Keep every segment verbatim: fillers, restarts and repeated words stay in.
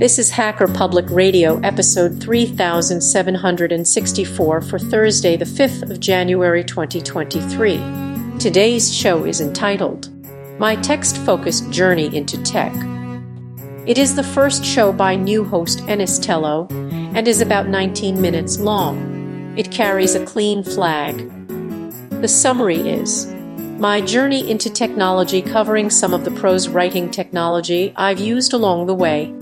This is Hacker Public Radio, episode three thousand seven hundred sixty-four for Thursday, the fifth of January, twenty twenty-three. Today's show is entitled, My Text-Focused Journey into Tech. It is the first show by new host Ennis Tello and is about nineteen minutes long. It carries a clean flag. The summary is, my journey into technology covering some of the prose writing technology I've used along the way.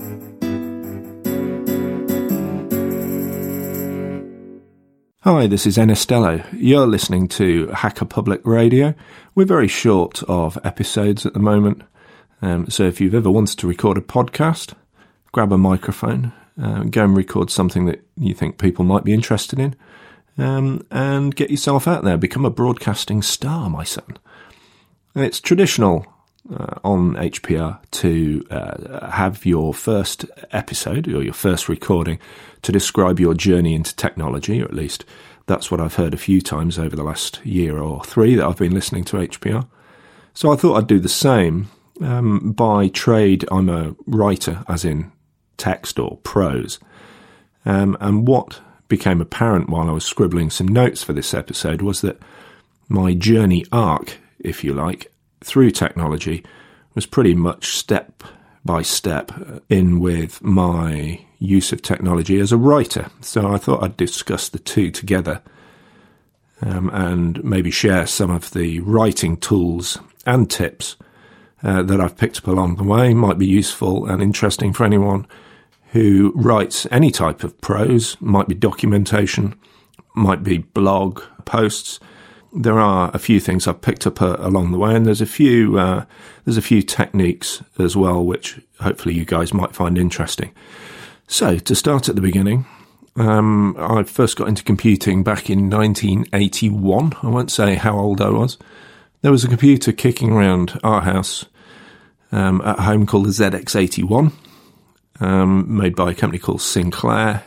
Hi, this is Ennis Tello. You're listening to Hacker Public Radio. We're very short of episodes at the moment, um, so if you've ever wanted to record a podcast, grab a microphone, uh, go and record something that you think people might be interested in, um, and get yourself out there. Become a broadcasting star, my son. And it's traditional uh, on H P R to uh, have your first episode or your first recording to describe your journey into technology, or at least that's what I've heard a few times over the last year or three that I've been listening to H P R. So I thought I'd do the same. Um, by trade, I'm a writer, as in text or prose. Um, and what became apparent while I was scribbling some notes for this episode was that my journey arc, if you like, through technology was pretty much step by step in with my use of technology as a writer. So I thought I'd discuss the two together um, and maybe share some of the writing tools and tips uh, that I've picked up along the way. Might be useful and interesting for anyone who writes any type of prose, might be documentation, might be blog posts. There are a few things I've picked up uh, along the way, and there's a few uh, there's a few techniques as well, which hopefully you guys might find interesting. So, to start at the beginning, um, I first got into computing back in nineteen eighty-one. I won't say how old I was. There was a computer kicking around our house um, at home called the Z X eighty-one, um, made by a company called Sinclair,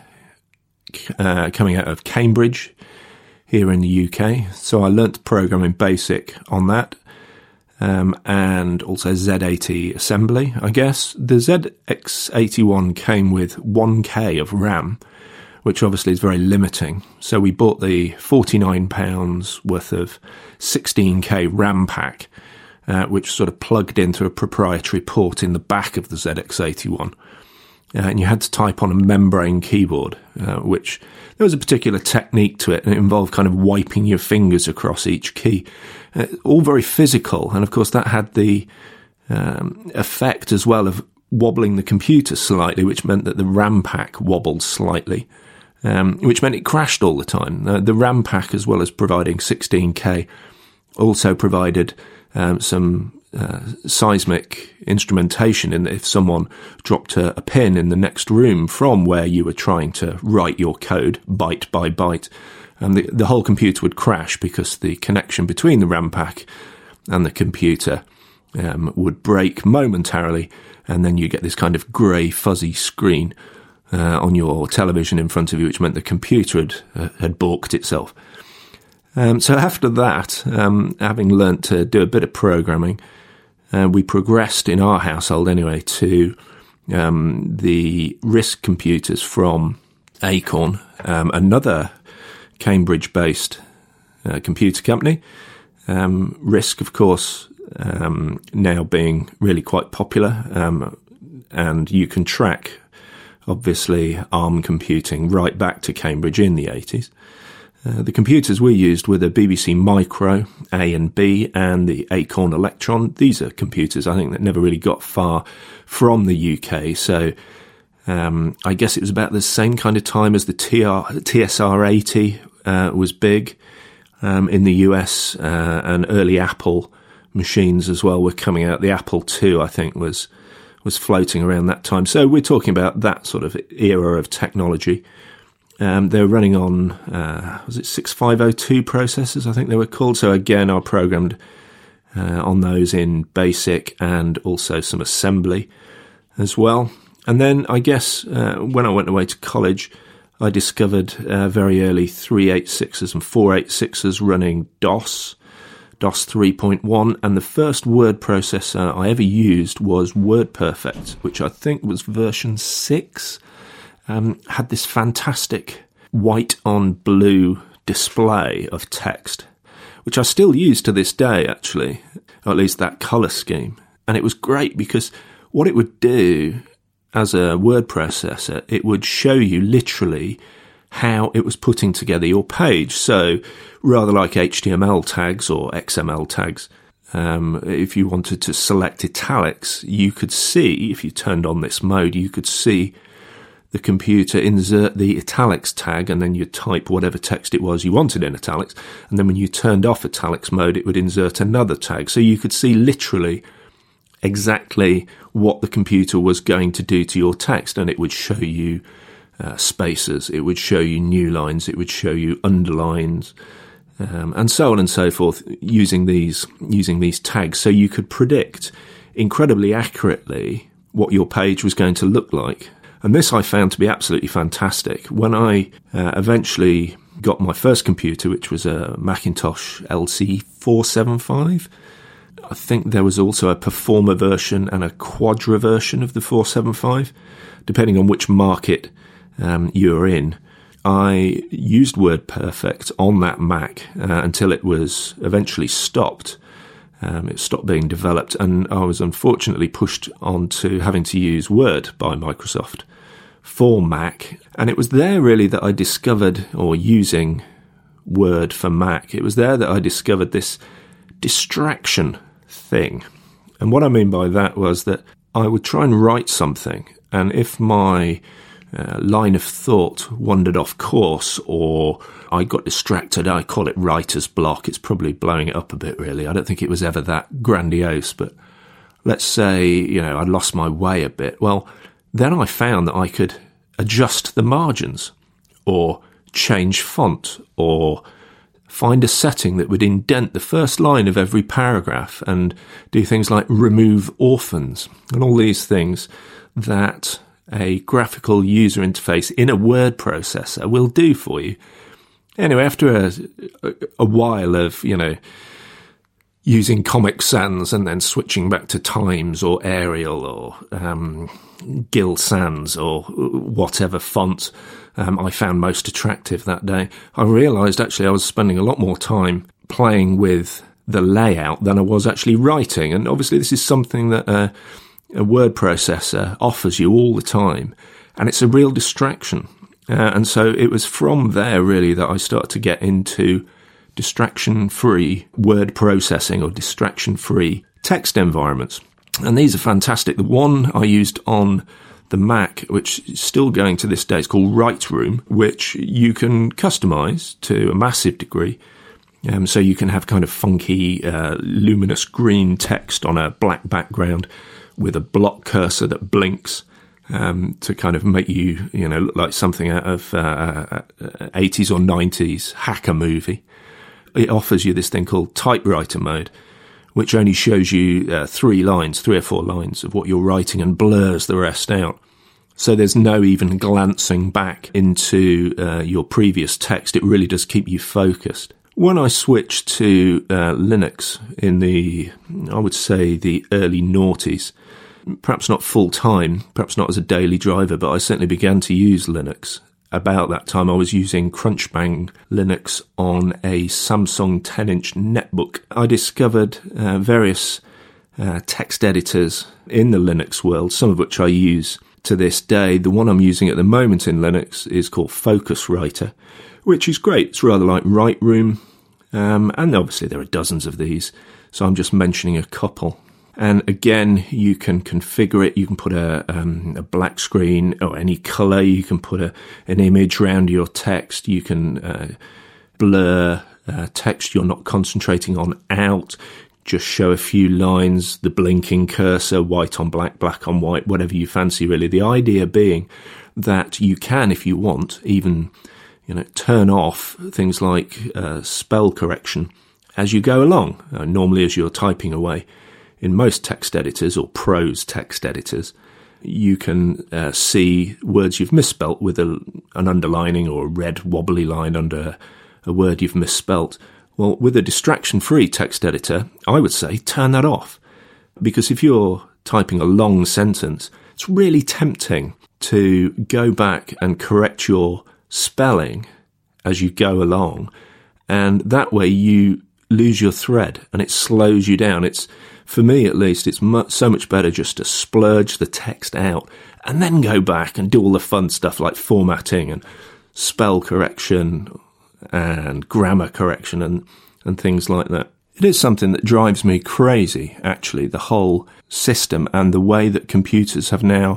uh, coming out of Cambridge, here in the U K. So I learnt programming basic on that, um, and also Z eighty assembly, I guess. The Z X eighty-one came with one K of RAM, which obviously is very limiting. So we bought the forty-nine pounds worth of sixteen K RAM pack, uh, which sort of plugged into a proprietary port in the back of the Z X eighty-one. Uh, and you had to type on a membrane keyboard, uh, which there was a particular technique to it, and it involved kind of wiping your fingers across each key. Uh, all very physical, and of course that had the um, effect as well of wobbling the computer slightly, which meant that the RAM pack wobbled slightly, um, which meant it crashed all the time. Uh, the RAM pack, as well as providing sixteen K, also provided um, some Uh, seismic instrumentation in that if someone dropped a, a pin in the next room from where you were trying to write your code byte by byte, and the, the whole computer would crash because the connection between the RAM pack and the computer um, would break momentarily, and then you get this kind of grey fuzzy screen uh, on your television in front of you, which meant the computer had, uh, had balked itself. Um, so after that, um, having learnt to do a bit of programming, Uh, we progressed in our household anyway to um, the RISC computers from Acorn, um, another Cambridge-based uh, computer company. Um, RISC, of course, um, now being really quite popular, um, and you can track, obviously, ARM computing right back to Cambridge in the eighties. Uh, the computers we used were the B B C Micro A and B and the Acorn Electron. These are computers, I think, that never really got far from the U K. So um, I guess it was about the same kind of time as the T R, T S R eighty uh, was big um, in the U S, uh, and early Apple machines as well were coming out. The Apple two, I think, was was floating around that time. So we're talking about that sort of era of technology. Um, they were running on, uh, was it sixty-five oh two processors, I think they were called. So again, I programmed uh, on those in BASIC and also some assembly as well. And then I guess uh, when I went away to college, I discovered uh, very early three eighty-sixes and four eighty-sixes running DOS, DOS three point one, and the first word processor I ever used was WordPerfect, which I think was version six. Um, had this fantastic white on blue display of text, which I still use to this day, actually, or at least that colour scheme. And it was great because what it would do as a word processor, it would show you literally how it was putting together your page. So rather like H T M L tags or X M L tags, um, if you wanted to select italics, you could see, if you turned on this mode, you could see the computer insert the italics tag, and then you type whatever text it was you wanted in italics. And then when you turned off italics mode, it would insert another tag. So you could see literally exactly what the computer was going to do to your text, and it would show you uh, spaces, it would show you new lines, it would show you underlines, um, and so on and so forth, using these using these tags. So you could predict incredibly accurately what your page was going to look like. And this I found to be absolutely fantastic. When I uh, eventually got my first computer, which was a Macintosh L C four seventy-five, I think there was also a Performer version and a Quadra version of the four seventy-five, depending on which market um, you're in. I used WordPerfect on that Mac uh, until it was eventually stopped. Um, it stopped being developed, and I was unfortunately pushed on to having to use Word by Microsoft for Mac. And it was there really that I discovered, or using Word for Mac, it was there that I discovered this distraction thing. And what I mean by that was that I would try and write something, and if my uh, line of thought wandered off course, or I got distracted, I call it writer's block. It's probably blowing it up a bit, really. I don't think it was ever that grandiose, but let's say, you know, I lost my way a bit. Well, then I found that I could adjust the margins, or change font, or find a setting that would indent the first line of every paragraph, and do things like remove orphans, and all these things that a graphical user interface in a word processor will do for you. Anyway, after a, a while of, you know, using Comic Sans and then switching back to Times or Arial or um, Gill Sans or whatever font um, I found most attractive that day, I realised actually I was spending a lot more time playing with the layout than I was actually writing. And obviously this is something that uh, a word processor offers you all the time, and it's a real distraction. Uh, and so it was from there really that I started to get into distraction-free word processing, or distraction-free text environments. And these are fantastic. The one I used on the Mac, which is still going to this day, is called Writeroom, which you can customize to a massive degree. Um, so you can have kind of funky, uh, luminous green text on a black background with a block cursor that blinks, um, to kind of make you, you know, look like something out of uh, eighties or nineties hacker movie. It offers you this thing called typewriter mode, which only shows you uh, three lines, three or four lines of what you're writing, and blurs the rest out. So there's no even glancing back into uh, your previous text. It really does keep you focused. When I switched to uh, Linux in the, I would say, the early noughties, perhaps not full-time, perhaps not as a daily driver, but I certainly began to use Linux. About that time, I was using Crunchbang Linux on a Samsung ten-inch netbook. I discovered uh, various uh, text editors in the Linux world, some of which I use to this day. The one I'm using at the moment in Linux is called Focuswriter, which is great. It's rather like Writeroom, um, and obviously there are dozens of these, so I'm just mentioning a couple. And again, you can configure it. You can put a, um, a black screen or any colour. You can put a, an image around your text. You can uh, blur uh, text you're not concentrating on out. Just show a few lines, the blinking cursor, white on black, black on white, whatever you fancy, really. The idea being that you can, if you want, even, you know, turn off things like uh, spell correction as you go along, uh, normally as you're typing away. In most text editors, or prose text editors, you can uh, see words you've misspelt with a, an underlining or a red wobbly line under a word you've misspelt. Well, with a distraction-free text editor, I would say turn that off. Because if you're typing a long sentence, it's really tempting to go back and correct your spelling as you go along. And that way you lose your thread and it slows you down. It's, for me at least, it's mu- so much better just to splurge the text out and then go back and do all the fun stuff like formatting and spell correction and grammar correction and, and things like that. It is something that drives me crazy, actually, the whole system and the way that computers have now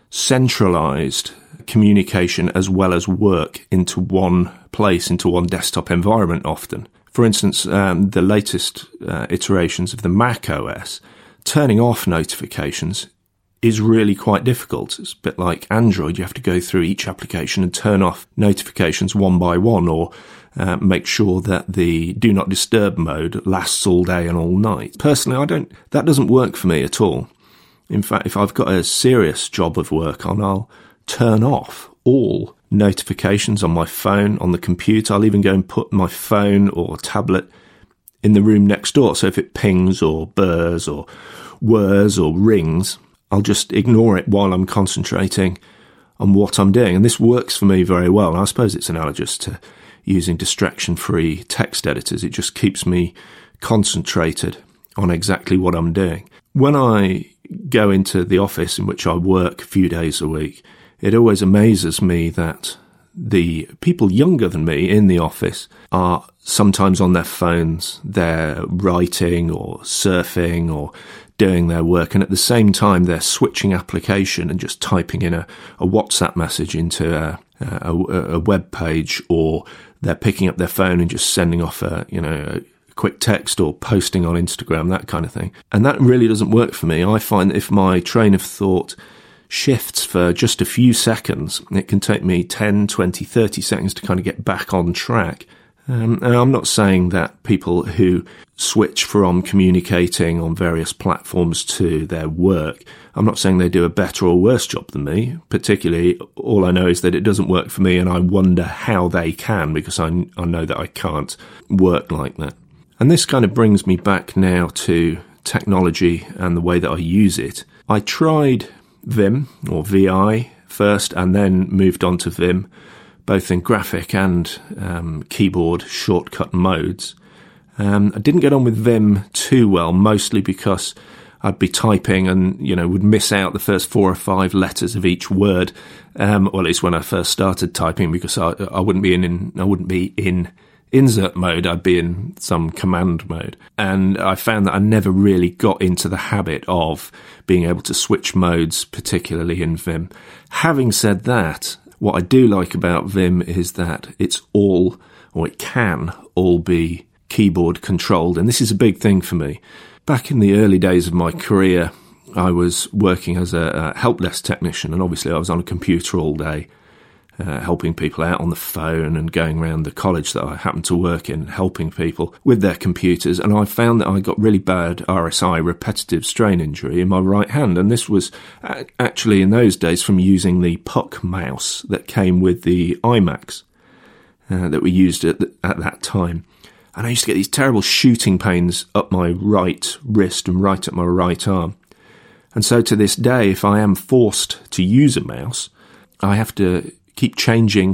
centralized communication as well as work into one place, into one desktop environment often. For instance, um, the latest uh, iterations of the Mac O S, turning off notifications is really quite difficult. It's a bit like Android. You have to go through each application and turn off notifications one by one, or uh, make sure that the do not disturb mode lasts all day and all night. Personally, I don't, that doesn't work for me at all. In fact, if I've got a serious job of work on, I'll turn off all notifications on my phone, on the computer. I'll even go and put my phone or tablet in the room next door. So if it pings or burrs or whirs or rings, I'll just ignore it while I'm concentrating on what I'm doing. And this works for me very well. And I suppose it's analogous to using distraction-free text editors. It just keeps me concentrated on exactly what I'm doing. When I go into the office in which I work a few days a week, it always amazes me that the people younger than me in the office are sometimes on their phones. They're writing or surfing or doing their work, and at the same time they're switching application and just typing in a, a WhatsApp message into a, a, a web page, or they're picking up their phone and just sending off a, you know, a quick text or posting on Instagram, that kind of thing. And that really doesn't work for me. I find that if my train of thought shifts for just a few seconds, it can take me ten, twenty, thirty seconds to kind of get back on track. Um, and I'm not saying that people who switch from communicating on various platforms to their work, I'm not saying they do a better or worse job than me. Particularly, all I know is that it doesn't work for me, and I wonder how they can, because I, I know that I can't work like that. And this kind of brings me back now to technology and the way that I use it. I tried Vim, or V I, first, and then moved on to Vim, both in graphic and um, keyboard shortcut modes. Um, I didn't get on with Vim too well, mostly because I'd be typing and, you know, would miss out the first four or five letters of each word, um, or at least when I first started typing, because I, I wouldn't be in, in I wouldn't be in insert mode, I'd be in some command mode. And I found that I never really got into the habit of being able to switch modes, particularly in Vim. Having said that, what I do like about Vim is that it's all, or it can all be keyboard controlled. And this is a big thing for me. Back in the early days of my career, I was working as a, a help desk technician, and obviously I was on a computer all day, Uh, helping people out on the phone and going around the college that I happened to work in, helping people with their computers. And I found that I got really bad R S I, repetitive strain injury, in my right hand. And this was a- actually in those days from using the Puck mouse that came with the iMacs uh, that we used at, the, at that time. And I used to get these terrible shooting pains up my right wrist and right up my right arm. And so to this day, if I am forced to use a mouse, I have to keep changing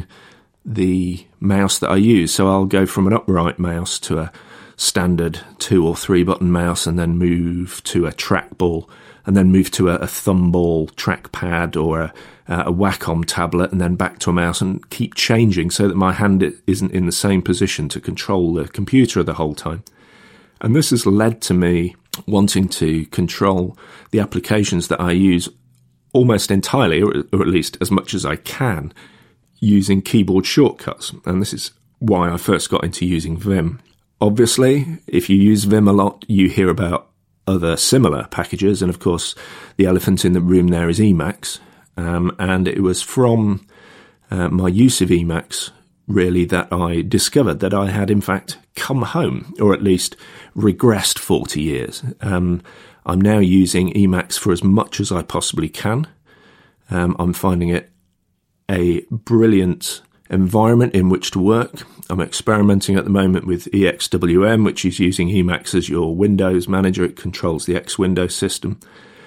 the mouse that I use. So I'll go from an upright mouse to a standard two or three button mouse, and then move to a trackball, and then move to a, a thumball trackpad or a, a Wacom tablet, and then back to a mouse, and keep changing so that my hand isn't in the same position to control the computer the whole time. And this has led to me wanting to control the applications that I use almost entirely, or at least as much as I can, using keyboard shortcuts. And this is why I first got into using Vim. Obviously, if you use Vim a lot, you hear about other similar packages. And of course, the elephant in the room there is Emacs. Um, and it was from uh, my use of Emacs, really, that I discovered that I had, in fact, come home, or at least regressed forty years. Um, I'm now using Emacs for as much as I possibly can. Um, I'm finding it a brilliant environment in which to work. I'm experimenting at the moment with E X W M, which is using Emacs as your Windows manager. It controls the X Windows system.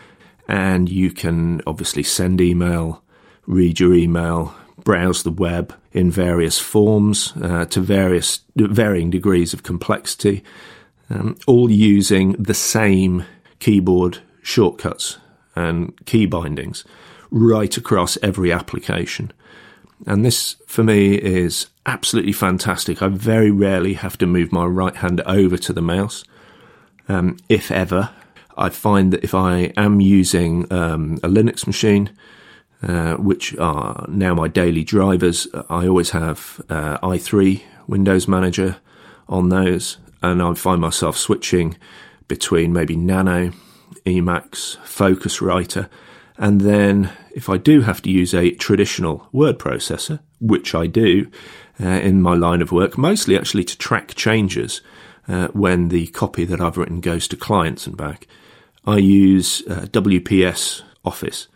And you can obviously send email, read your email, browse the web in various forms uh, to various varying degrees of complexity, um, all using the same keyboard shortcuts and key bindings right across every application. And this, for me, is absolutely fantastic. I very rarely have to move my right hand over to the mouse, um, if ever. I find that if I am using um, a Linux machine, uh, which are now my daily drivers, I always have uh, i three Windows Manager on those, and I find myself switching between maybe Nano, Emacs, Focuswriter, and then if I do have to use a traditional word processor, which I do uh, in my line of work, mostly actually to track changes uh, when the copy that I've written goes to clients and back, I use uh, W P S Office.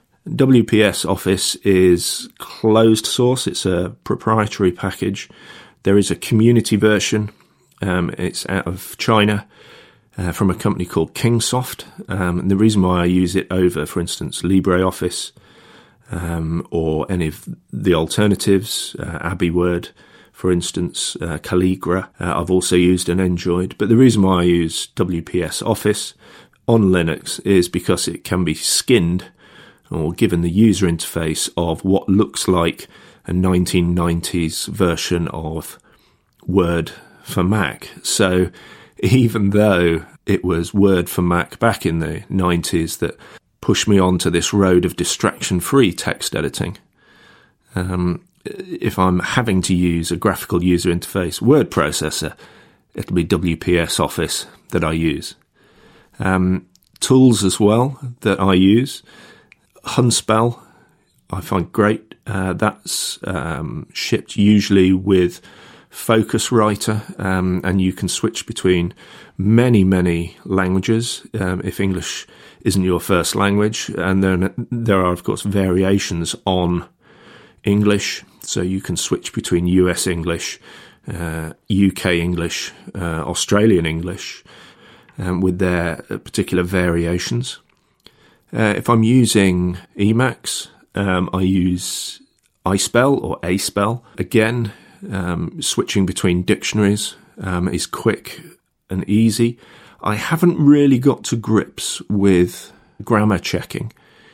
W P S Office is closed source. It's a proprietary package. There is a community version. Um, it's out of China. Uh, from a company called Kingsoft. Um, and the reason why I use it over, for instance, LibreOffice um, or any of the alternatives, uh, Abbey Word, for instance, uh, Calligra, uh, I've also used and enjoyed. But the reason why I use W P S Office on Linux is because it can be skinned or given the user interface of what looks like a nineteen nineties version of Word for Mac. So even though it was Word for Mac back in the nineties that pushed me onto this road of distraction-free text editing, um, if I'm having to use a graphical user interface word processor, it'll be W P S Office that I use. Um, tools as well that I use. Hunspell, I find great. Uh, that's um, shipped usually with Focuswriter, um, and you can switch between many, many languages um, if English isn't your first language. And then there are, of course, variations on English, so you can switch between U S English, uh, U K English, uh, Australian English, um, with their particular variations. Uh, if I'm using Emacs, um, I use iSpell or ASpell. Again, Um, switching between dictionaries um, is quick and easy. I haven't really got to grips with grammar checking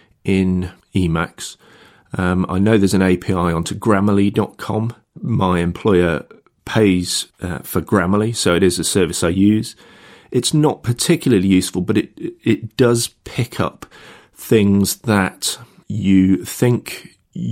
in Emacs. Um, I know there's an A P I onto Grammarly dot com. My employer pays uh, for Grammarly, so it is a service I use. It's not particularly useful, but it it does pick up things that you think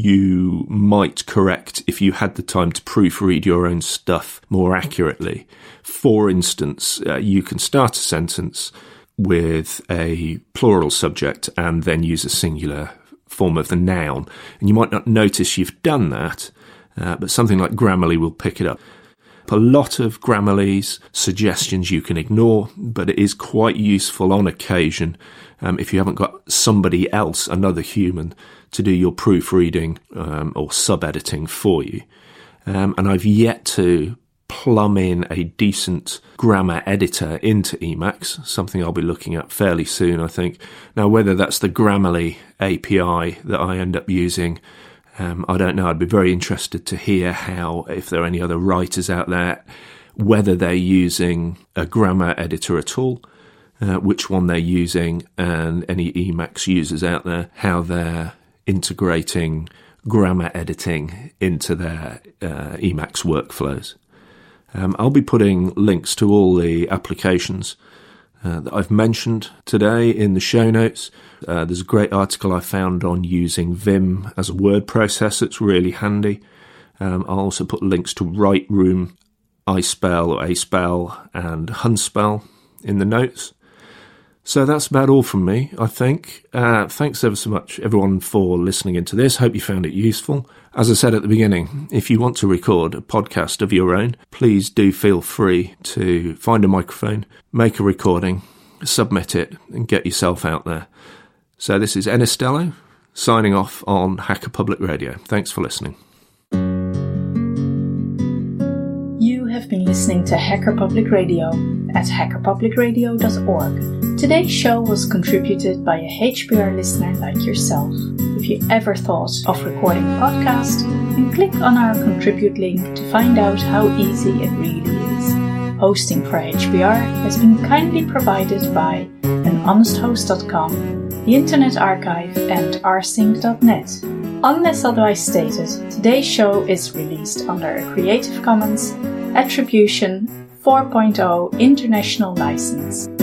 you might correct if you had the time to proofread your own stuff more accurately. For instance, uh, you can start a sentence with a plural subject and then use a singular form of the noun. And you might not notice you've done that, uh, but something like Grammarly will pick it up. A lot of Grammarly's suggestions you can ignore, but it is quite useful on occasion um, if you haven't got somebody else, another human, to do your proofreading um, or sub-editing for you. Um, and I've yet to plumb in a decent grammar editor into Emacs, something I'll be looking at fairly soon, I think. Now, whether that's the Grammarly A P I that I end up using, Um, I don't know. I'd be very interested to hear how, if there are any other writers out there, whether they're using a grammar editor at all, uh, which one they're using, and any Emacs users out there, how they're integrating grammar editing into their uh, Emacs workflows. Um, I'll be putting links to all the applications Uh, that I've mentioned today in the show notes. Uh, there's a great article I found on using Vim as a word processor. It's really handy. Um, I'll also put links to Writeroom, iSpell or ASpell, and Hunspell in the notes. So that's about all from me, I think. Uh, thanks ever so much, everyone, for listening into this. Hope you found it useful. As I said at the beginning, if you want to record a podcast of your own, please do feel free to find a microphone, make a recording, submit it, and get yourself out there. So this is Enestello, signing off on Hacker Public Radio. Thanks for listening. listening to Hacker Public Radio at hacker public radio dot org. Today's show was contributed by a H P R listener like yourself. If you ever thought of recording a podcast, then click on our contribute link to find out how easy it really is. Hosting for H P R has been kindly provided by an honest host dot com, the Internet Archive and r sync dot net. Unless otherwise stated, today's show is released under a Creative Commons Attribution four point oh International License.